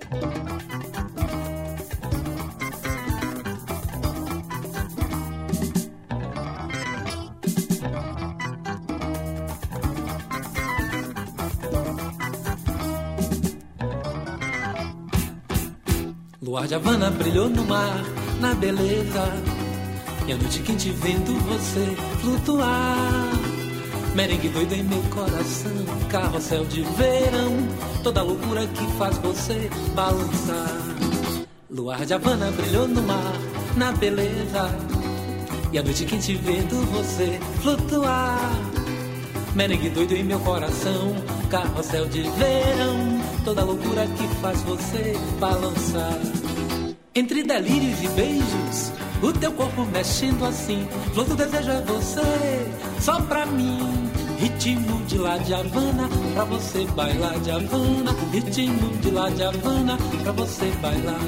Luar de Havana brilhou no mar, na beleza, e a noite quente vendo você flutuar. Merengue doido em meu coração, carrossel de verão, toda loucura que faz você balançar. Luar de Havana brilhou no mar, na beleza, e a noite quente vendo você flutuar. Merengue doido em meu coração, carrossel de verão, toda loucura que faz você balançar. Entre delírios e beijos, o teu corpo mexendo assim, flor do desejo é você, só pra mim. Ritmo de lá de Havana, pra você bailar de Havana. Ritmo de lá de Havana, pra você bailar.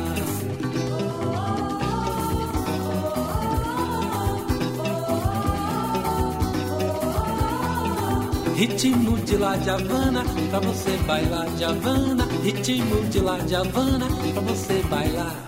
Ritmo de lá de Havana, pra você bailar de Havana. Ritmo de lá de Havana, pra você bailar.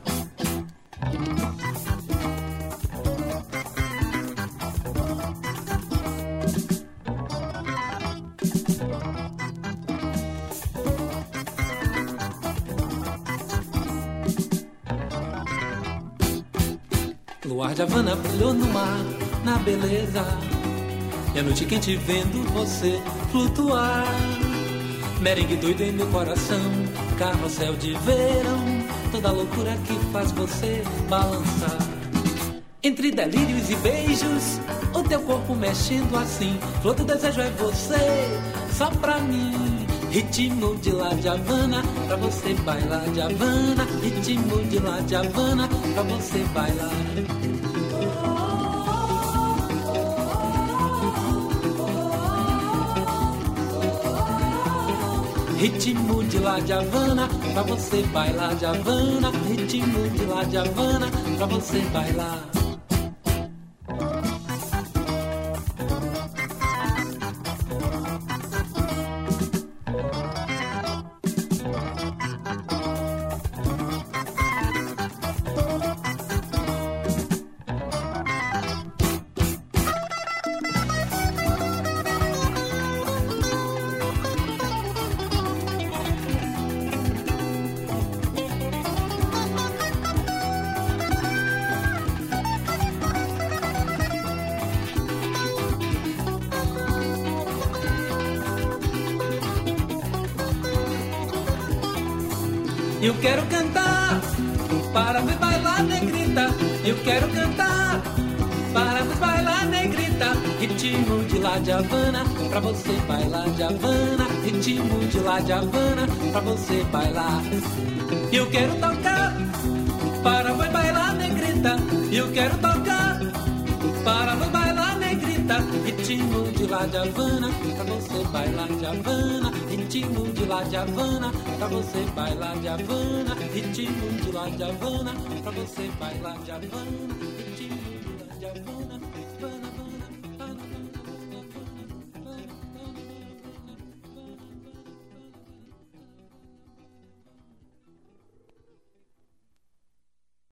Luar de Havana brilhou no mar, na beleza, e a noite quente vendo você flutuar. Merengue doido em meu coração, carrossel de verão, toda loucura que faz você balançar. Entre delírios e beijos, o teu corpo mexendo assim, flor do desejo é você, só pra mim. Ritmo de lá de Havana, pra você bailar de Havana. Ritmo de lá de Havana, pra você bailar. Ritmo de lá de Havana, pra você bailar de Havana. Ritmo de lá de Havana, pra você bailar. Eu quero cantar para ver bailar negrita. Eu quero cantar para ver bailar negrita. Ritmo de lá de Havana, pra você bailar de Havana. Ritmo de lá de Havana, pra você bailar. Eu quero tocar para ver bailar negrita. Eu quero tocar para ver bailar negrita. Ritmo de lá de Havana, pra você bailar de Havana. Ritmo de lá de Havana, pra você bailar de Havana. Ritmo de lá de Havana, pra você bailar de Havana. Ritmo de lá de Havana.